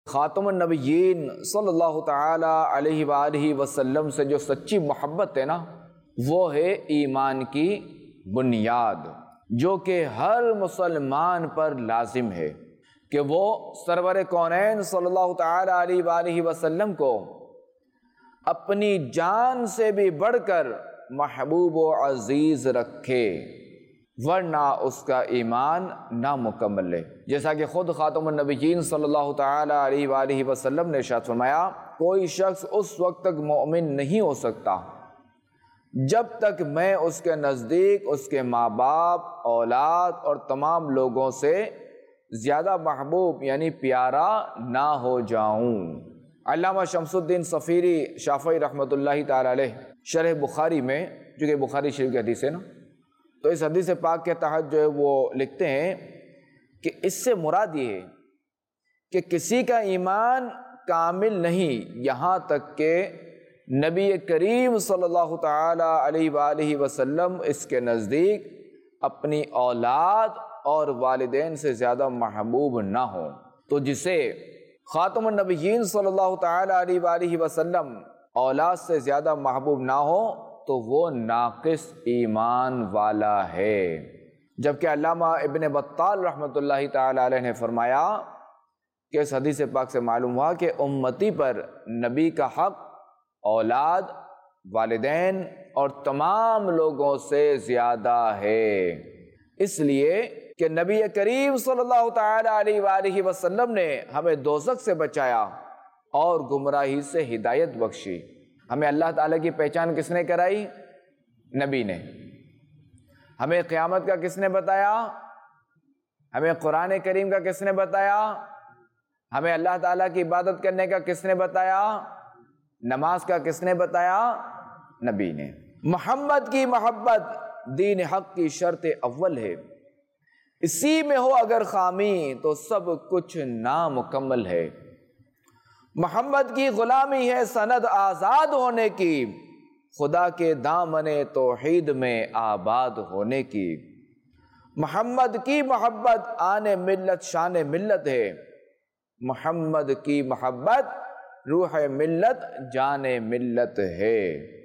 خاتم النبیین صلی اللہ تعالی علیہ وآلہ وسلم سے جو سچی محبت ہے نا، وہ ہے ایمان کی بنیاد، جو کہ ہر مسلمان پر لازم ہے کہ وہ سرور کونین صلی اللہ تعالی علیہ وآلہ وسلم کو اپنی جان سے بھی بڑھ کر محبوب و عزیز رکھے، ورنہ اس کا ایمان نامکمل ہے۔ جیسا کہ خود خاتم النبیین صلی اللہ تعالی علیہ وآلہ وسلم نے ارشاد فرمایا، کوئی شخص اس وقت تک مومن نہیں ہو سکتا جب تک میں اس کے نزدیک اس کے ماں باپ، اولاد اور تمام لوگوں سے زیادہ محبوب یعنی پیارا نہ ہو جاؤں۔ علامہ شمس الدین صفیری شافعی رحمۃ اللہ تعالی علیہ شرح بخاری میں، جو کہ بخاری شریف کی حدیث ہے نا، تو اس حدیث پاک کے تحت جو ہے وہ لکھتے ہیں کہ اس سے مراد یہ ہے کہ کسی کا ایمان کامل نہیں یہاں تک کہ نبی کریم صلی اللہ تعالی علیہ وآلہ وسلم اس کے نزدیک اپنی اولاد اور والدین سے زیادہ محبوب نہ ہو۔ تو جسے خاتم النبیین صلی اللہ تعالی علیہ وآلہ وسلم اولاد سے زیادہ محبوب نہ ہو تو وہ ناقص ایمان والا ہے۔ جبکہ علامہ ابن بطال رحمۃ اللہ تعالی علیہ نے فرمایا کہ اس حدیث پاک سے معلوم ہوا کہ امتی پر نبی کا حق اولاد، والدین اور تمام لوگوں سے زیادہ ہے، اس لیے کہ نبی کریم صلی اللہ تعالی علیہ وآلہ وسلم نے ہمیں دوزخ سے بچایا اور گمراہی سے ہدایت بخشی۔ ہمیں اللہ تعالیٰ کی پہچان کس نے کرائی؟ نبی نے۔ ہمیں قیامت کا کس نے بتایا؟ ہمیں قرآن کریم کا کس نے بتایا؟ ہمیں اللہ تعالیٰ کی عبادت کرنے کا کس نے بتایا؟ نماز کا کس نے بتایا؟ نبی نے۔ محمد کی محبت دین حق کی شرط اول ہے، اسی میں ہو اگر خامی تو سب کچھ نامکمل ہے۔ محمد کی غلامی ہے سند آزاد ہونے کی، خدا کے دامن توحید میں آباد ہونے کی۔ محمد کی محبت آن ملت شان ملت ہے، محمد کی محبت روح ملت جان ملت ہے۔